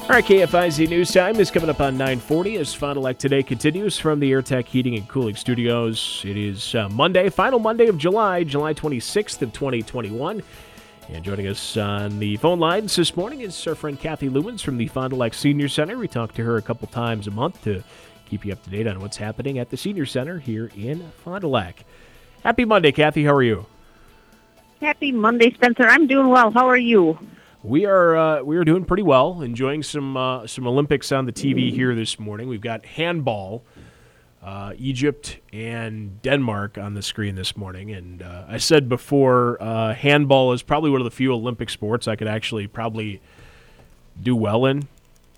All right, KFIZ News Time is coming up on 9:40 as Fond du Lac Today continues from the AirTech Heating and Cooling Studios. It is Monday, final Monday of July 26th of 2021. And joining us on the phone lines this morning is our friend Kathy Lumens from the Fond du Lac Senior Center. We talk to her a couple times a month to keep you up to date on what's happening at the Senior Center here in Fond du Lac. Happy Monday, Kathy. How are you? Happy Monday, Spencer. I'm doing well. How are you? We are doing pretty well, enjoying some Olympics on the TV here this morning. We've got handball, Egypt and Denmark on the screen this morning. And I said before, handball is probably one of the few Olympic sports I could actually probably do well in.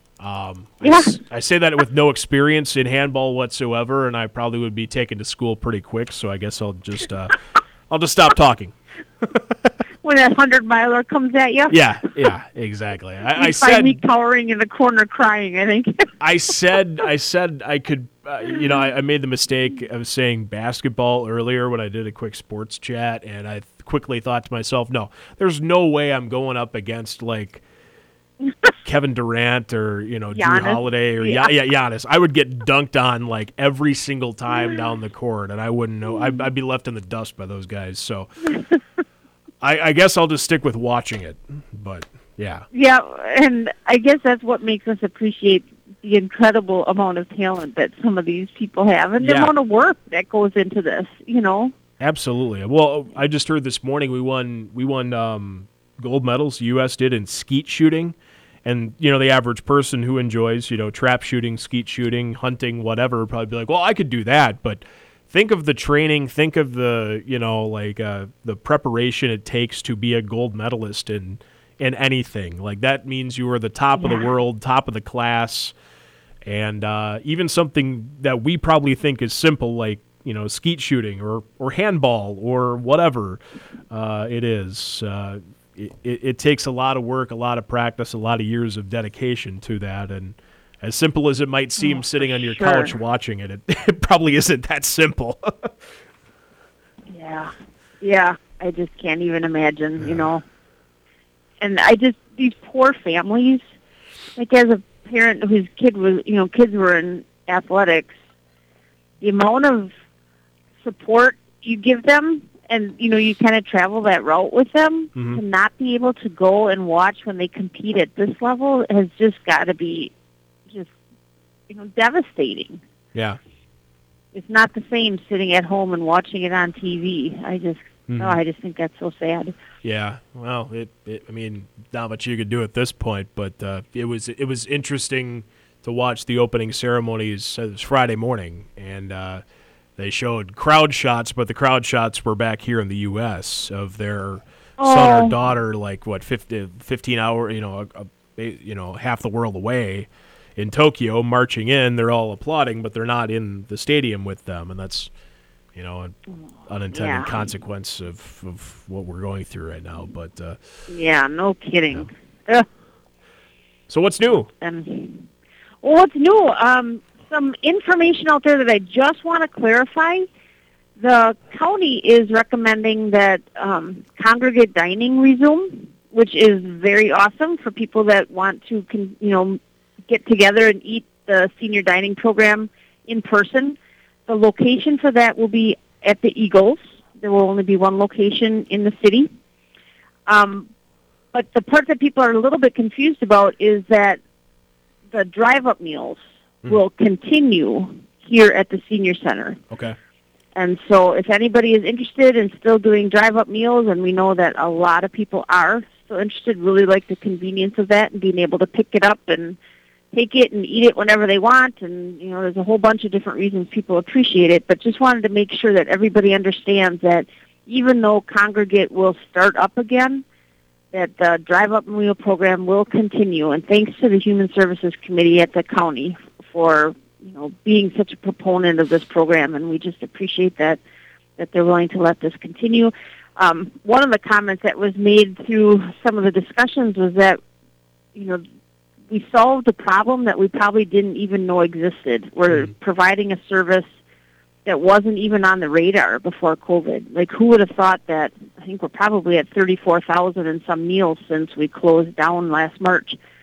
I say that with no experience in handball whatsoever, and I probably would be taken to school pretty quick. So I guess I'll just stop talking. When that 100-miler comes at you? Yeah, exactly. I said said me cowering in the corner crying, I think. I said I could, I made the mistake of saying basketball earlier when I did a quick sports chat, and I quickly thought to myself, no, there's no way I'm going up against, like, Kevin Durant or, Drew Holiday or Giannis. I would get dunked on, like, every single time down the court, and I wouldn't know. I'd be left in the dust by those guys, so I guess I'll just stick with watching it, but yeah. Yeah, and I guess that's what makes us appreciate the incredible amount of talent that some of these people have and the amount of work that goes into this, Absolutely. Well, I just heard this morning we won gold medals, the U.S. did, in skeet shooting. And, the average person who enjoys, trap shooting, skeet shooting, hunting, whatever, would probably be like, well, I could do that, but think of the training, think of the, the preparation it takes to be a gold medalist in anything. Like, that means you are the top of the world, top of the class, and even something that we probably think is simple, like, skeet shooting or handball or whatever it is. It takes a lot of work, a lot of practice, a lot of years of dedication to that, and as simple as it might seem sitting on your couch watching it, it probably isn't that simple. Yeah, I just can't even imagine, And these poor families, like as a parent whose kids were in athletics, the amount of support you give them and, you kind of travel that route with them, to not be able to go and watch when they compete at this level has just got to be devastating. Yeah. It's not the same sitting at home and watching it on TV. I just think that's so sad. Yeah. Well, not much you could do at this point, but it was interesting to watch the opening ceremonies. It was Friday morning, and they showed crowd shots, but the crowd shots were back here in the U.S. of their son or daughter, 15 hour, half the world away in Tokyo, marching in. They're all applauding, but they're not in the stadium with them, and that's, an unintended consequence of what we're going through right now. But no kidding. So what's new? What's new? Some information out there that I just want to clarify. The county is recommending that congregate dining resume, which is very awesome for people that want to, get together and eat the senior dining program in person. The location for that will be at the Eagles. There will only be one location in the city. But the part that people are a little bit confused about is that the drive-up meals will continue here at the Senior Center. Okay. And so if anybody is interested in still doing drive-up meals, and we know that a lot of people are still interested, really like the convenience of that and being able to pick it up and take it and eat it whenever they want. And, there's a whole bunch of different reasons people appreciate it. But just wanted to make sure that everybody understands that even though Congregate will start up again, that the drive-up meal program will continue. And thanks to the Human Services Committee at the county for being such a proponent of this program, and we just appreciate that they're willing to let this continue. One of the comments that was made through some of the discussions was that, we solved a problem that we probably didn't even know existed. We're providing a service that wasn't even on the radar before COVID. Like, who would have thought that? I think we're probably at 34,000 and some meals since we closed down last March.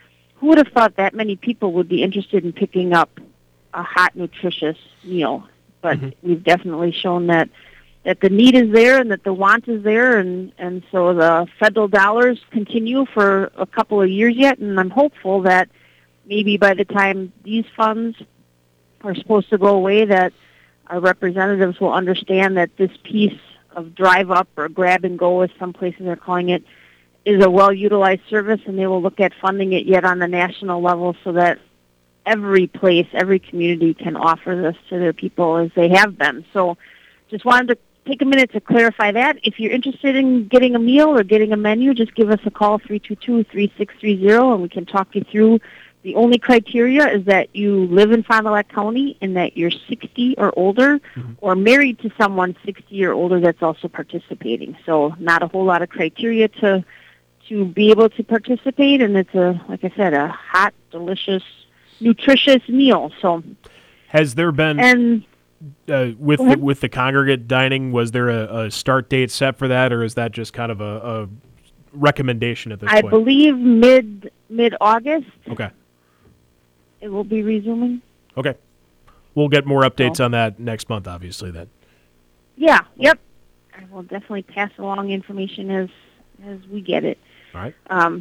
who would have thought that many people would be interested in picking up a hot, nutritious meal? But we've definitely shown that the need is there and that the want is there, and so the federal dollars continue for a couple of years yet, and I'm hopeful that maybe by the time these funds are supposed to go away, that our representatives will understand that this piece of drive up or grab and go, as some places are calling it, is a well-utilized service, and they will look at funding it yet on the national level so that every place, every community can offer this to their people as they have been. So just wanted to take a minute to clarify that. If you're interested in getting a meal or getting a menu, just give us a call, 322-3630, and we can talk you through. The only criteria is that you live in Fond du Lac County and that you're 60 or older or married to someone 60 or older that's also participating. So not a whole lot of criteria to be able to participate, and it's like I said, a hot, delicious, nutritious meal. So has there been with the congregate dining, was there a start date set for that, or is that just kind of a recommendation at this point? I believe mid-August. Okay. It will be resuming. Okay. We'll get more updates on that next month, obviously, then. Yeah, yep. I will definitely pass along information as we get it. All right.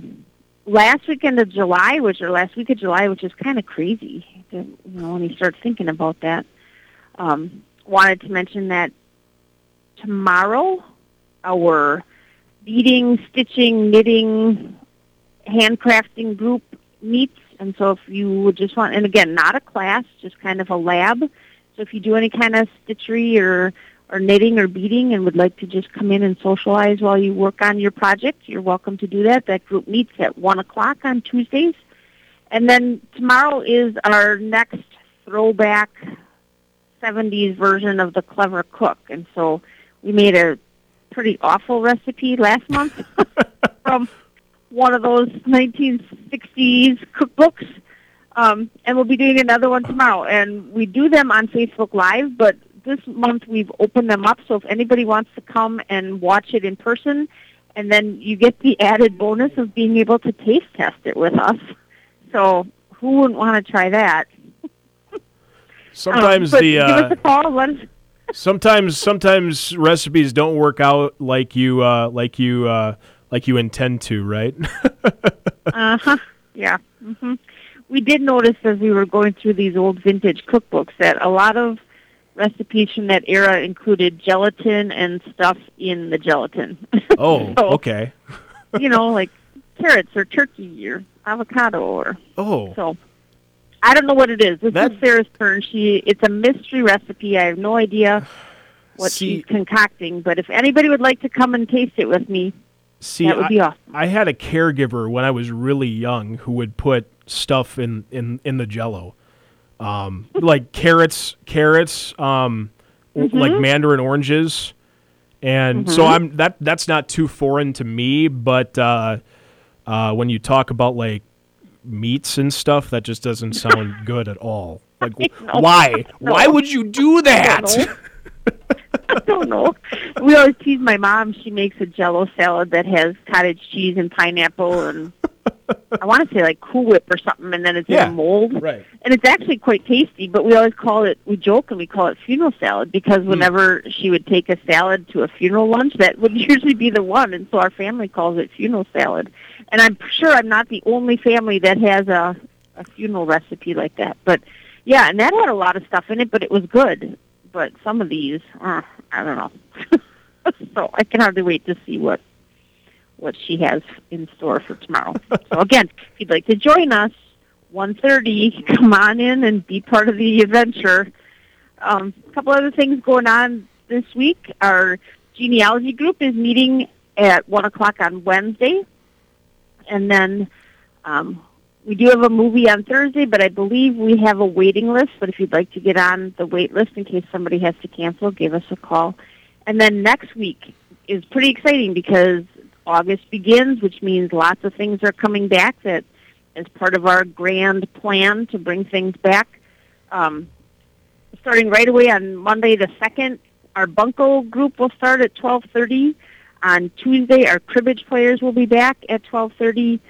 Last week of July, which is kind of crazy, when you start thinking about that. Wanted to mention that tomorrow, our beading, stitching, knitting, handcrafting group meets. And so if you would just want, and again, not a class, just kind of a lab. So if you do any kind of stitchery or knitting or beading and would like to just come in and socialize while you work on your project, you're welcome to do that. That group meets at 1 o'clock on Tuesdays. And then tomorrow is our next throwback 70s version of the Clever Cook. And so we made a pretty awful recipe last month from one of those 1960s cookbooks. And we'll be doing another one tomorrow. And we do them on Facebook Live, but this month we've opened them up, so if anybody wants to come and watch it in person, and then you get the added bonus of being able to taste test it with us. So who wouldn't want to try that? Sometimes give us a call. Sometimes recipes don't work out like you intend to, right? Yeah. We did notice as we were going through these old vintage cookbooks that a lot of recipes from that era included gelatin and stuff in the gelatin. Oh, so, okay. Like carrots or turkey or avocado or. Oh. So I don't know what it is. This is Sarah's turn. It's a mystery recipe. I have no idea what she's concocting, but if anybody would like to come and taste it with me, that would be awesome. I had a caregiver when I was really young who would put stuff in the Jell-O. Like carrots, like mandarin oranges, and so that's not too foreign to me. But when you talk about like meats and stuff, that just doesn't sound good at all. Like, why? No. Why would you do that? I don't know. We always tease my mom. She makes a Jell-O salad that has cottage cheese and pineapple and I want to say like Cool Whip or something, and then it's in a mold. Right. And it's actually quite tasty, but we always we joke and we call it funeral salad because whenever she would take a salad to a funeral lunch, that would usually be the one, and so our family calls it funeral salad. And I'm sure I'm not the only family that has a funeral recipe like that. But, yeah, and that had a lot of stuff in it, but it was good. But some of these, I don't know. So I can hardly wait to see what she has in store for tomorrow. So again, if you'd like to join us, 1:30, come on in and be part of the adventure. A couple other things going on this week. Our genealogy group is meeting at 1 o'clock on Wednesday. And then we do have a movie on Thursday, but I believe we have a waiting list. But if you'd like to get on the wait list in case somebody has to cancel, give us a call. And then next week is pretty exciting because August begins, which means lots of things are coming back that as part of our grand plan to bring things back. Starting right away on Monday the 2nd, our Bunko group will start at 12:30. On Tuesday, our cribbage players will be back at 12:30.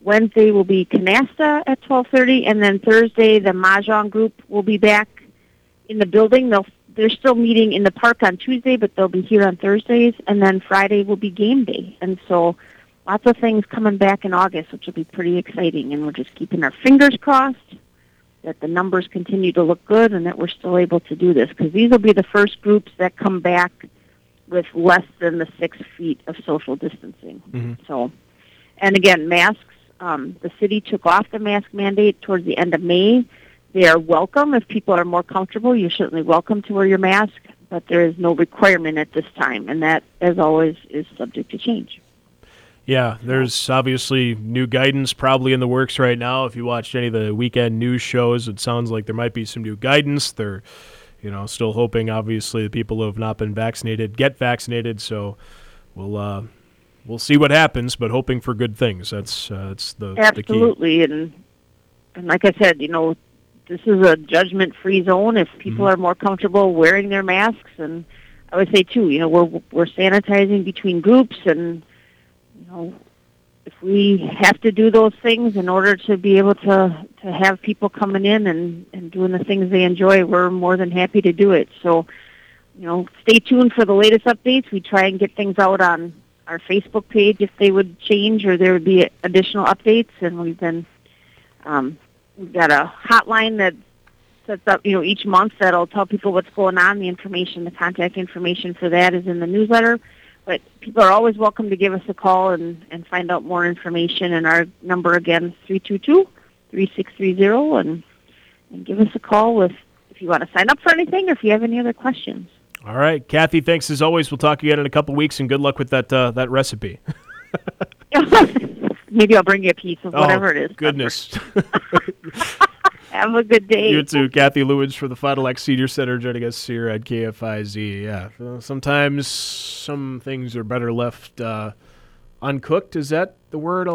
Wednesday will be Canasta at 12:30, and then Thursday the Mahjong group will be back in the building. They're still meeting in the park on Tuesday, but they'll be here on Thursdays, and then Friday will be game day. And so lots of things coming back in August, which will be pretty exciting, and we're just keeping our fingers crossed that the numbers continue to look good and that we're still able to do this, because these will be the first groups that come back with less than the 6 feet of social distancing. Mm-hmm. So, and again, masks, the city took off the mask mandate towards the end of May. They are welcome. If people are more comfortable, you're certainly welcome to wear your mask, but there is no requirement at this time, and that, as always, is subject to change. Yeah, there's obviously new guidance probably in the works right now. If you watched any of the weekend news shows, it sounds like there might be some new guidance. They're, still hoping, obviously, the people who have not been vaccinated get vaccinated. So we'll see what happens, but hoping for good things. That's the absolutely. The key. And like I said, this is a judgment-free zone. If people are more comfortable wearing their masks, and I would say too, we're sanitizing between groups, and if we have to do those things in order to be able to have people coming in and doing the things they enjoy, we're more than happy to do it. So, stay tuned for the latest updates. We try and get things out on our Facebook page if they would change or there would be additional updates. And we've got a hotline that sets up, each month that'll tell people what's going on. The contact information for that is in the newsletter. But people are always welcome to give us a call and find out more information. And our number, again, is 322-3630. And give us a call if you want to sign up for anything or if you have any other questions. All right. Kathy, thanks as always. We'll talk again in a couple weeks, and good luck with that recipe. Maybe I'll bring you a piece of whatever it is. Goodness. Have a good day. You too. Kathy Lewins for the Fond du Lac Senior Center joining us here at KFIZ. Yeah, sometimes some things are better left uncooked. Is that the word?